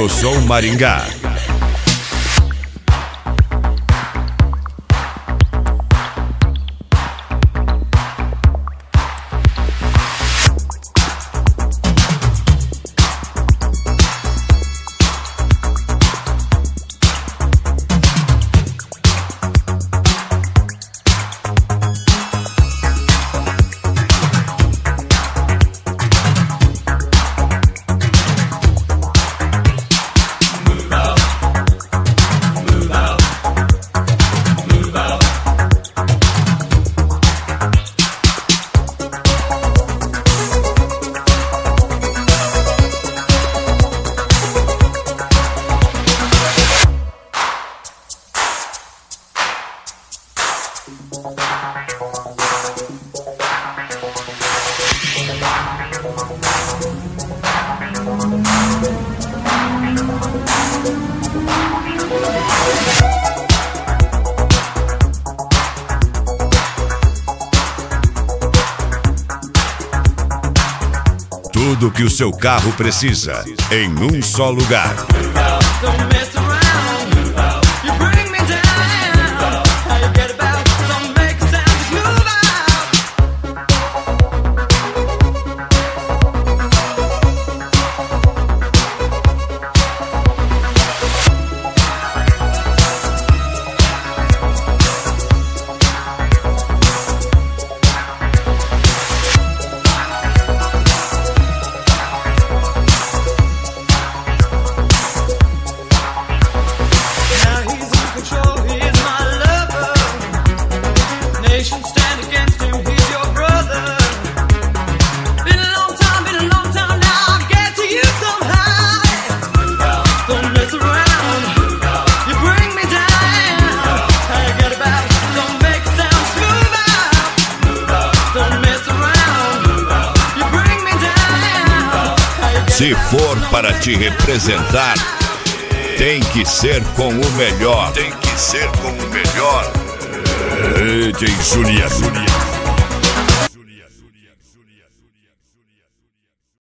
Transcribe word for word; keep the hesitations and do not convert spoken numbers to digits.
do Som Maringá. Tudo que o seu carro precisa em um só lugar. Se for para te representar, tem que ser com o melhor. Tem que ser com o melhor. D J Juliano.